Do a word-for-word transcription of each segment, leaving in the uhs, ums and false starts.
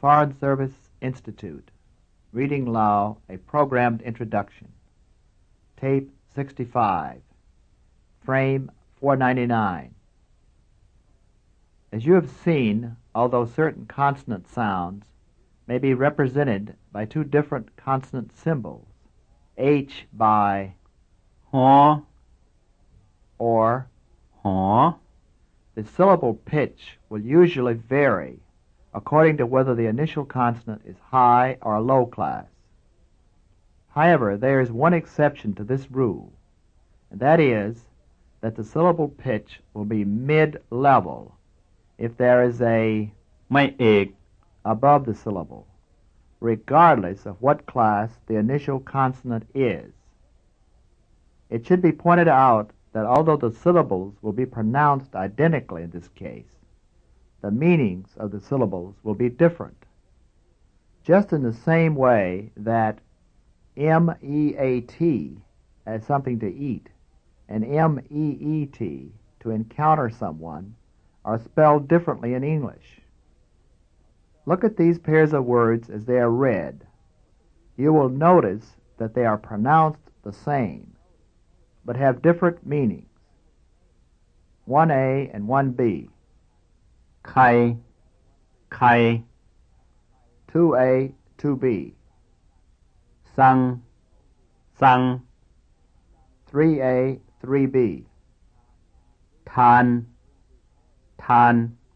Foreign Service Institute. Reading Law, a Programmed Introduction. Tape sixty-five. Frame four ninety-nine. As you have seen, although certain consonant sounds may be represented by two different consonant symbols, H by Huh, or, huh, the syllable pitch will usually vary according to whether the initial consonant is high or low class. However, there is one exception to this rule, and that is that the syllable pitch will be mid-level if there is a ไม่เอก above the syllable, regardless of what class the initial consonant is. It should be pointed out that although the syllables will be pronounced identically in this case, the meanings of the syllables will be different. Just in the same way that M E A T as something to eat and M E E T to encounter someone are spelled differently in English. Look at these pairs of words as they are read. You will notice that they are pronounced the same, but have different meanings. one A and one B. ใคร ใคร two A, two B. สั่ง สั่ง three A, three B. ทาน ทาน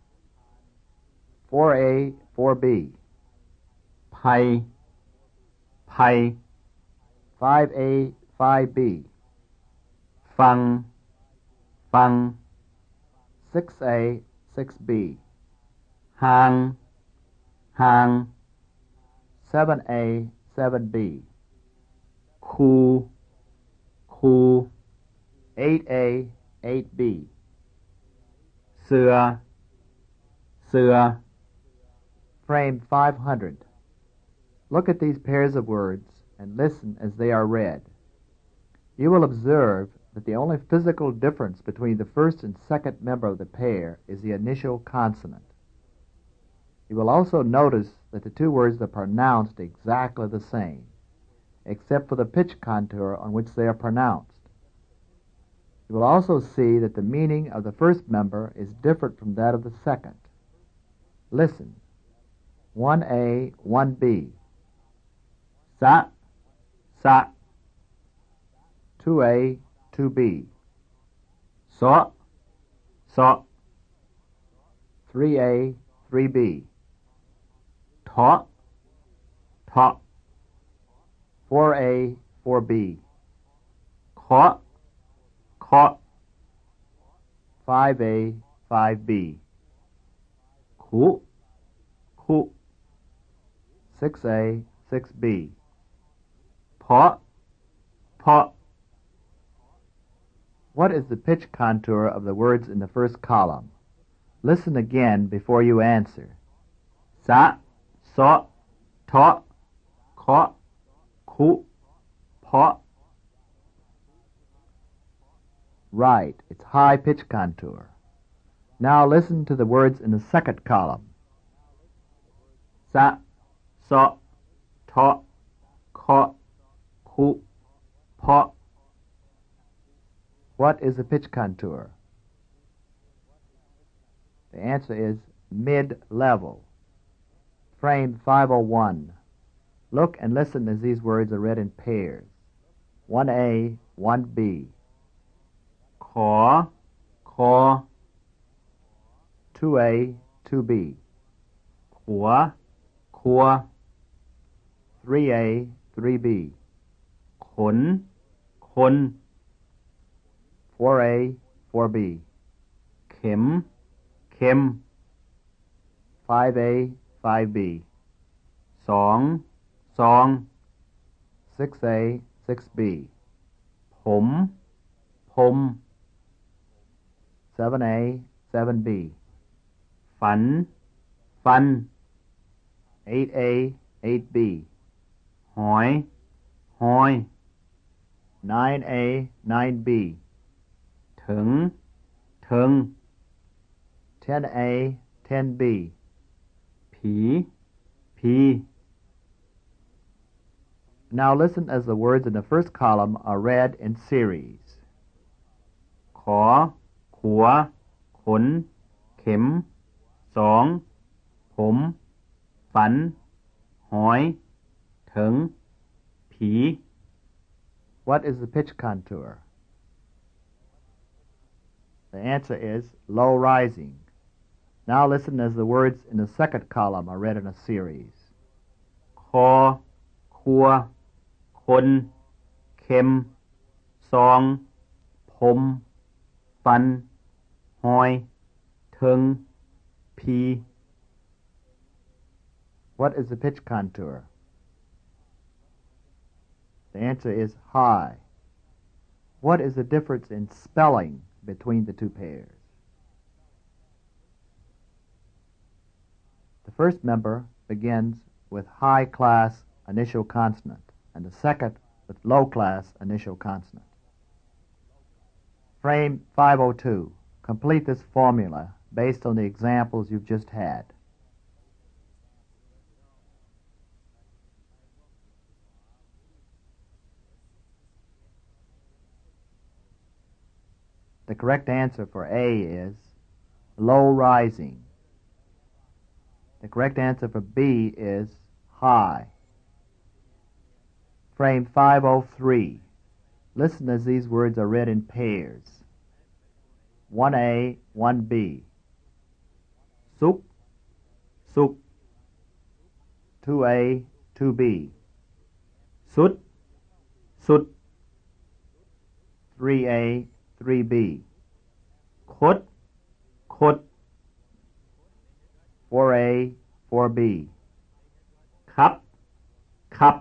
four A, four B. ภัย ภัย five A, five B. ฟัง ฟัง six A, six B. ห่าง ห่าง seven A, seven B. คู คู eight A, eight B. เสือ เสือ Frame five hundred. Look at these pairs of words and listen as they are read. You will observe that the only physical difference between the first and second member of the pair is the initial consonant. You will also notice that the two words are pronounced exactly the same, except for the pitch contour on which they are pronounced. You will also see that the meaning of the first member is different from that of the second. Listen. one A, one B. สะ สะ two A, two B. สอ สอ three A, three B. ทอ ทอ four A, four B. เคาะ เคาะ five A, five B. คุ คุ six A, six B. เพาะ เพาะ What is the pitch contour of the words in the first column? Listen again before you answer. สะ สอ ทอ เคาะ คุ เพาะ Right, it's high pitch contour. Now listen to the words in the second column. สะ สอ ทอ เคาะ คุ เพาะ What is the pitch contour? The answer is mid-level. Frame five oh one. Look and listen as these words are read in pairs. one A, one B. ขอ คอ two A, two B. ขัว คัว three A, three B. ขน คน four A, four B. เข็ม เข็ม five A, five B. สอง สอง six A, six B. ผม ผม seven A, seven B. ฝัน ฟัน eight A, eight B. หอย หอย nine A, nine B. ถึง ถึง ten A, ten B. ผี ผ P Now listen as the words in the first column are read in series. ขอขัวขนเข็มสองผมฝันหอยถึงผี What is the pitch contour? The answer is low rising. Now listen as the words in the second column are read in a series. คอขัวคนเข็มสองผมฟันหอยถึงผี What is the pitch contour? The answer is high. What is the difference in spelling between the two pairs? The first member begins with high-class initial consonant, and the second with low-class initial consonant. Frame five oh two. Complete this formula based on the examples you've just had. The correct answer for A is low rising. The correct answer for B is high. Frame five oh three. Listen as these words are read in pairs. one A, one B. ซุกสุก two A, two B. สุดสุด three A, three B. คดคด four A, four B. ครับครับ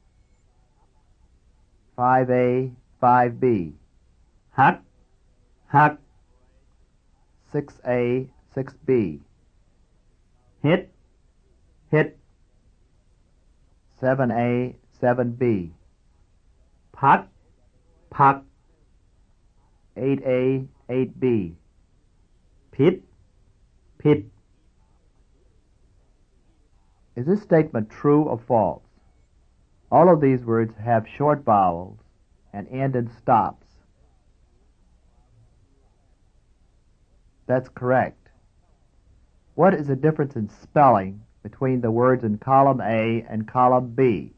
five A, five B. ฮักฮัก six A, six B. เฮ็ดเฮ็ด seven A, seven B. พักพัก eight A, eight B. ผิดผิด Is this statement true or false? All of these words have short vowels and end in stops. That's correct. What is the difference in spelling between the words in column A and column B?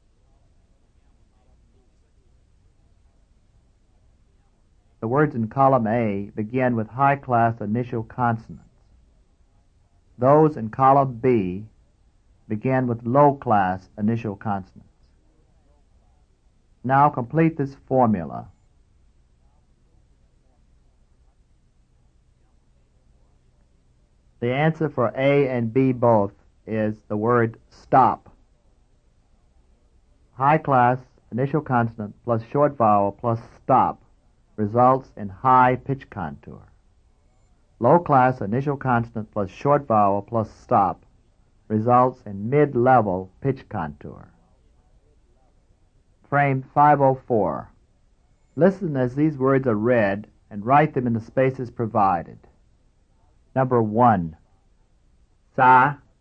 The words in column A begin with high-class initial consonants. Those in column B begin with low-class initial consonants. Now complete this formula. The answer for A and B both is the word stop. High-class initial consonant plus short vowel plus stop results in high pitch contour. Low-class initial consonant plus short vowel plus stop results in mid-level pitch contour. Frame five oh four. Listen as these words are read and write them in the spaces provided. Number one. ซา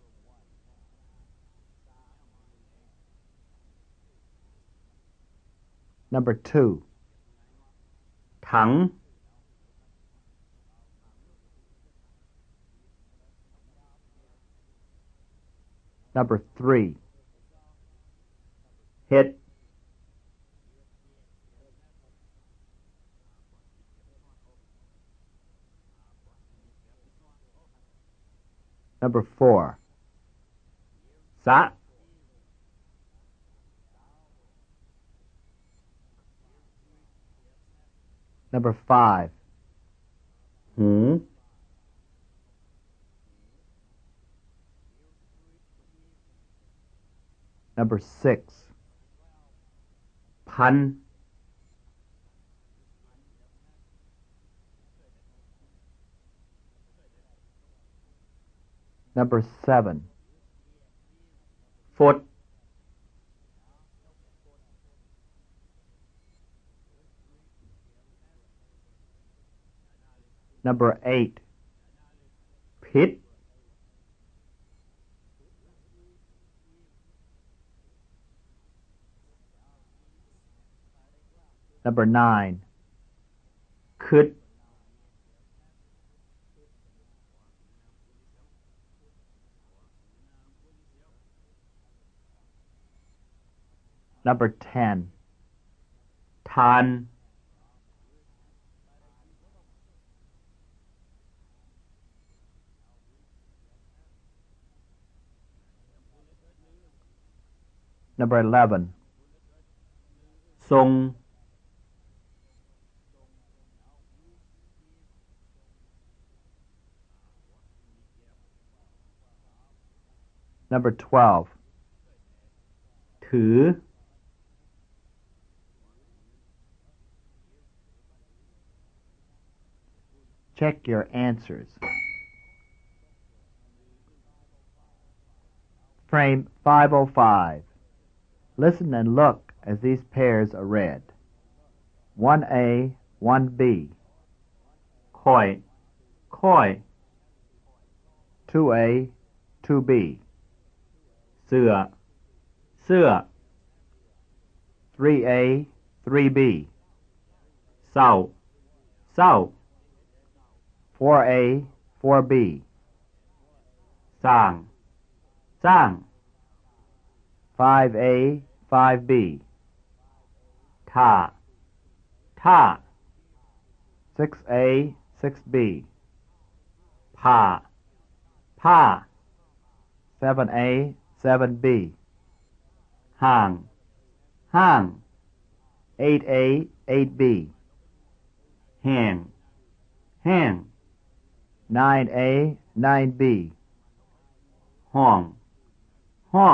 Number two. ถัง Number three. เฮ็ด Number four. สะ Number five. หู Number six. พัน Number seven. ฟด Number eight. พิษ Number nine. คิด Number ten. ทาน Number eleven. ทรง Number twelve. ถือ Check your answers. Frame five oh five. Listen and look as these pairs are read. one A, one B. ค่อย ค่อย two A, two B. เสื้อ เสื้อ three A, three B. เศร้า เศร้า four A, four B. สร้าง สร้าง five A, five B. ท่า ท่า six A, six B. ผ้า ผ้า seven A, seven B. ห่าง ห่าง eight A, eight B. แห้ง แห้ง nine A, nine B. ห้อง ห้อง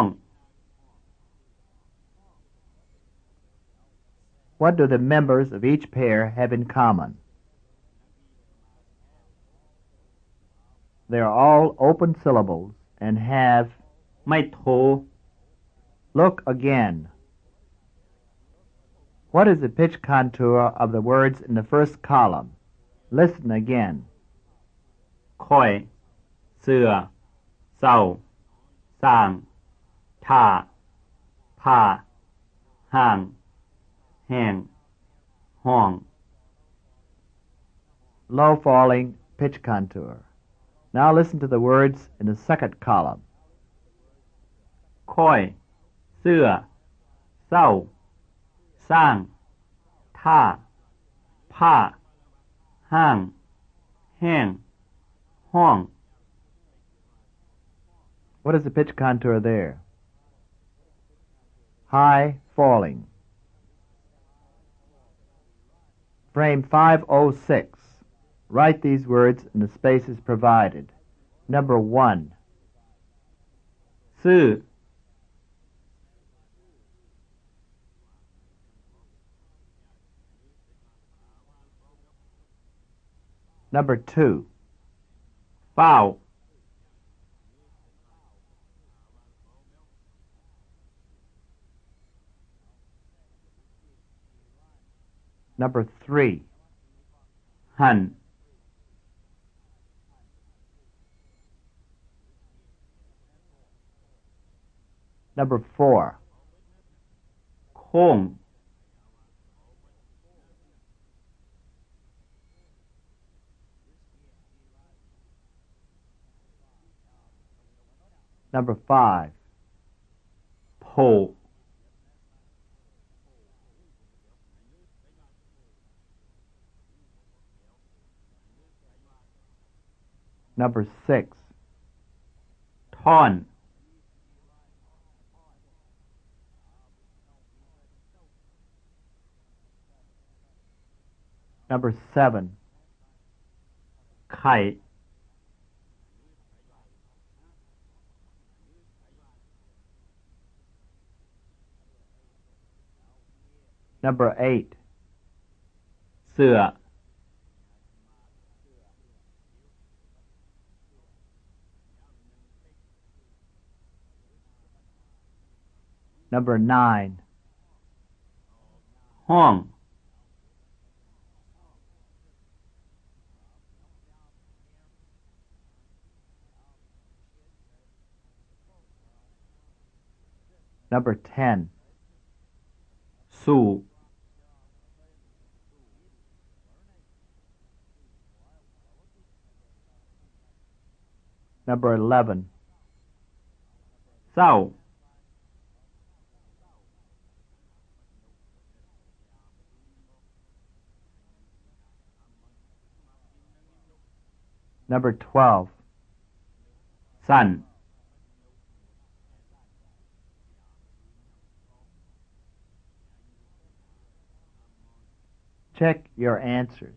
What do the members of each pair have in common? They are all open syllables and have ไม่โทร look again. What is the pitch contour of the words in the first column? Listen again. ค่อย เสื้อ เศร้า สร้าง ท่า ผ้า ห่าง แห้ง ห้อง Low falling pitch contour. Now listen to the words in the second column. ค่อย เสื้อ เศร้า สร้าง ท่า ผ้า ห้าง แห้ง ห้อง What is the pitch contour there? High falling. Frame five oh six. Write these words in the spaces provided. Number one. ซื่อ Number two. เฝ้า Number three. หั่น Number four. โค้ง Number five. โผล่ Number six. ท่อน Number seven. ไข่ Number eight. เสื้อ Number nine. ห้อง Number ten. สู่ Number eleven. เศร้า Number twelve. สั้น Check your answers.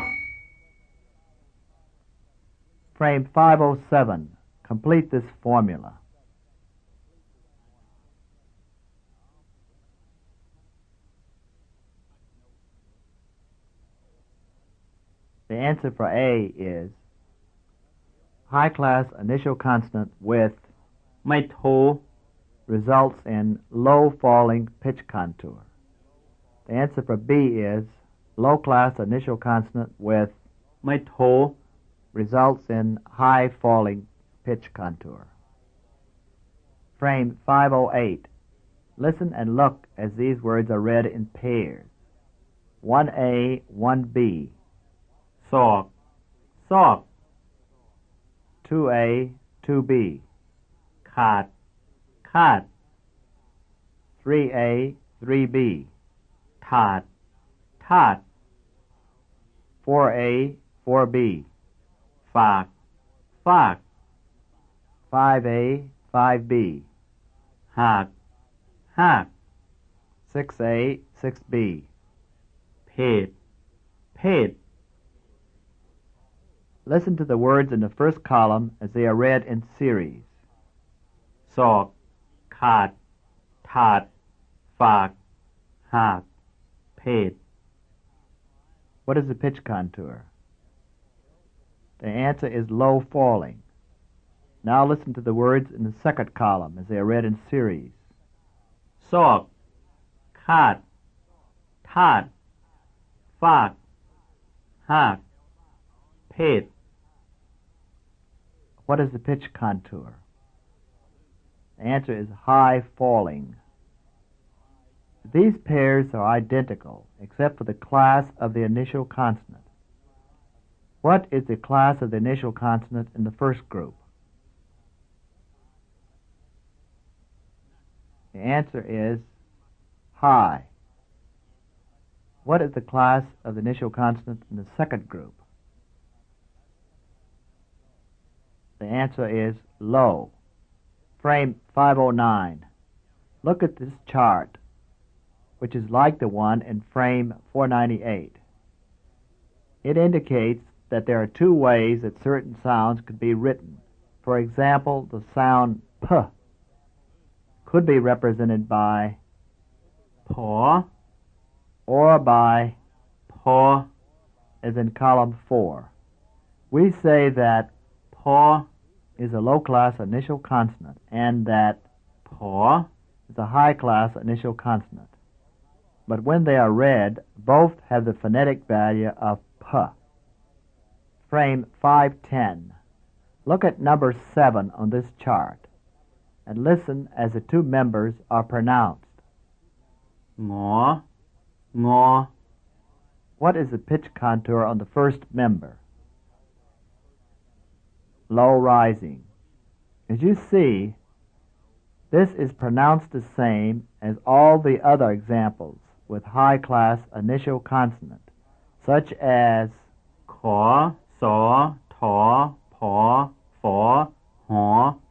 Frame five oh seven. Complete this formula. The answer for A is high-class initial consonant with ไม่โทร results in low-falling pitch contour. The answer for B is low-class initial consonant with ไม่โทร results in high-falling pitch contour. Frame five oh eight. Listen and look as these words are read in pairs. one A, one B. ศอก ซอก two A, two B. ขาด คาด three A, three B. ถาด ทาด four A, four B. ฝาก ฝาก five A, five B. หาก หาก six A, six B. เพศ เพศ Listen to the words in the first column as they are read in series. ศอก ขาด ถาด ฝาก หาก เพศ What is the pitch contour? The answer is low falling. Now listen to the words in the second column as they are read in series. ซอก คาด ทาด ฝาก หาก เพศ What is the pitch contour? The answer is high falling. These pairs are identical except for the class of the initial consonant. What is the class of the initial consonant in the first group? The answer is high. What is the class of the initial consonant in the second group? The answer is low. Frame five oh nine. Look at this chart, which is like the one in frame four ninety-eight. It indicates that there are two ways that certain sounds could be written. For example, the sound P could be represented by ผอ or by พอ as in column four. We say that พอ is a low-class initial consonant and that ผอ is a high-class initial consonant. But when they are read, both have the phonetic value of P. Frame five ten. Look at number seven on this chart and listen as the two members are pronounced. งอ งอ What is the pitch contour on the first member? Low rising. As you see, this is pronounced the same as all the other examples with high-class initial consonant, such as ขอ สอ ถอ ผอ ฝอ หอ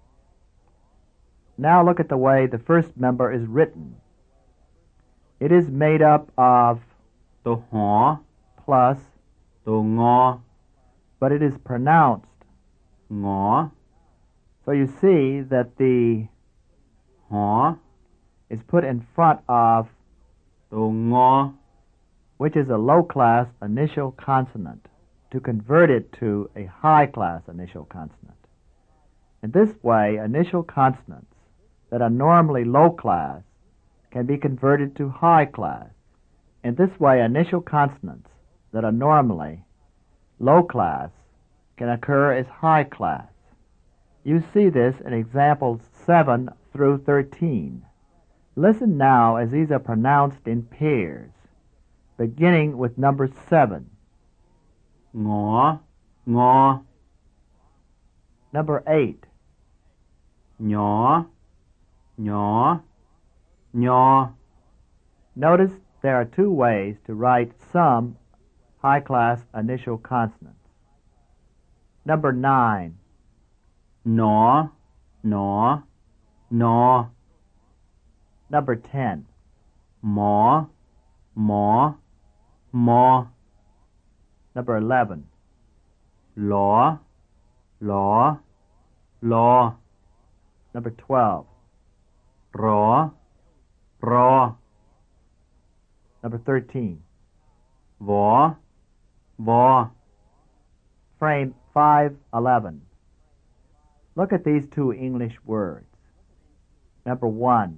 Now look at the way the first member is written. It is made up of ตัวหอ plus, ตัวงอ but it is pronounced. งอ So you see that the หอ is put in front of, ตัวงอ which is a low-class initial consonant, to convert it to a high-class initial consonant. In this way, initial consonants that are normally low-class can be converted to high-class. In this way, initial consonants that are normally low-class can occur as high-class. You see this in examples seven through thirteen. Listen now as these are pronounced in pairs, beginning with number seven. งอ งอ Number eight. หยอ หยอ ยอ Notice there are two ways to write some high-class initial consonants. Number nine. หนอ หนอ นอ Number ten. หมอ หมอ มอ Number eleven. หลอ หลอ ลอ Number twelve. รอ รอ Number thirteen. วอ วอ Frame five eleven. Look at these two English words. Number one.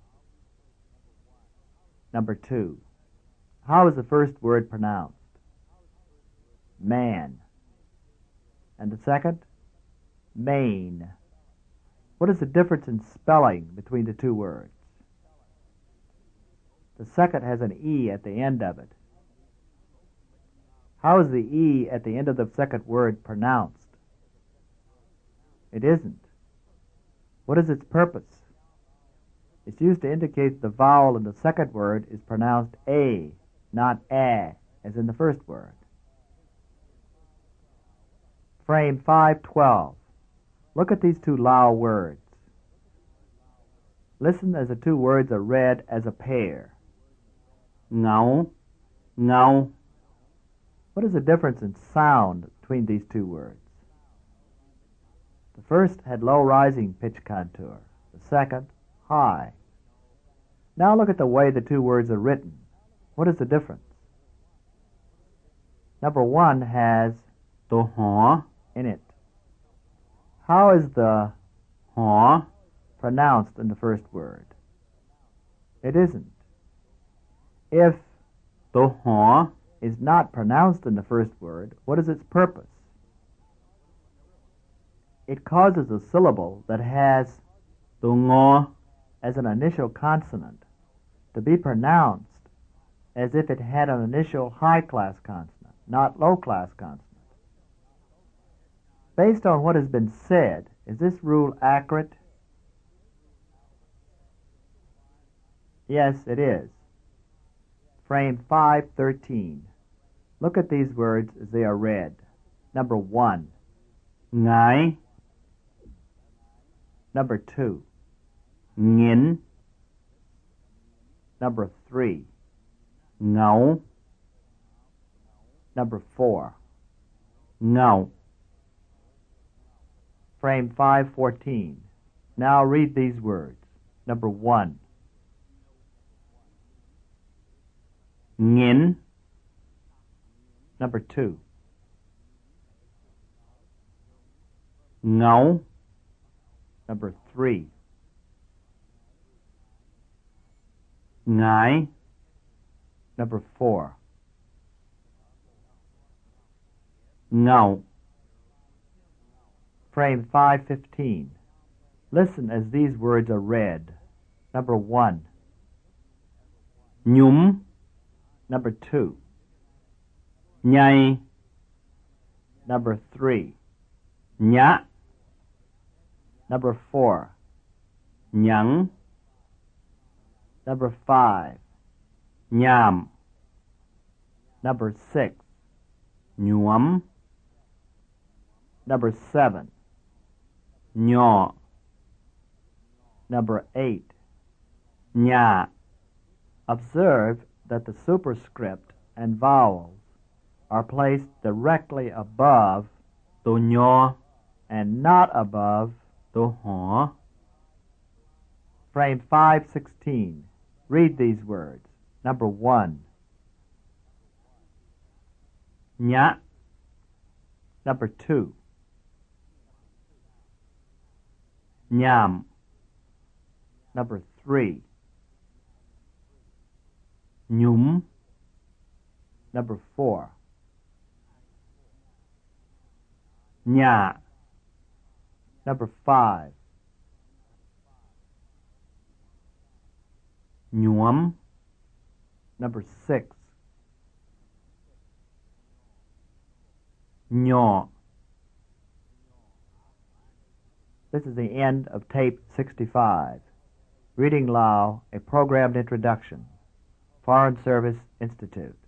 Number two. How is the first word pronounced? Man. And the second? Main. What is the difference in spelling between the two words? The second has an E at the end of it. How is the E at the end of the second word pronounced? It isn't. What is its purpose? It's used to indicate the vowel in the second word is pronounced A, not A, as in the first word. Frame five twelve. Look at these two Lao words. Listen as the two words are read as a pair. เหงา เงา What is the difference in sound between these two words? The first had low rising pitch contour, the second high. Now look at the way the two words are written. What is the difference? Number one has ตัวหอ in it. How is the หอ pronounced in the first word? It isn't. If ตัวหอ is not pronounced in the first word, what is its purpose? It causes a syllable that has ตัวงอ as an initial consonant to be pronounced as if it had an initial high-class consonant, not low-class consonant. Based on what has been said, is this rule accurate? Yes, it is. Frame five thirteen. Look at these words as they are read. Number one. หงาย Number two. เหงียน Number three. เหงา Number four. เงา Frame five fourteen. Now read these words. Number one. เหงียน Number two. เหงา Number three. หงาย Number four. เงา Frame five fifteen. Listen as these words are read. Number one. หยุม Number two. ใหญ่ Number three. หยะ Number four. หยัง Number five. ยาม Number six. หยวม Number seven. ย่อ Number eight. หญ้า Observe that the superscript and vowels are placed directly above ตัวยอ and not above. ตัวหอ Frame five sixteen. Read these words. Number one. ยะ Number two. ยาม Number three. หยุม Number four. หญ้า Number five. หยวม Number six. ย่อ This is the end of tape sixty-five. Reading Lao, a programmed introduction. Foreign Service Institute.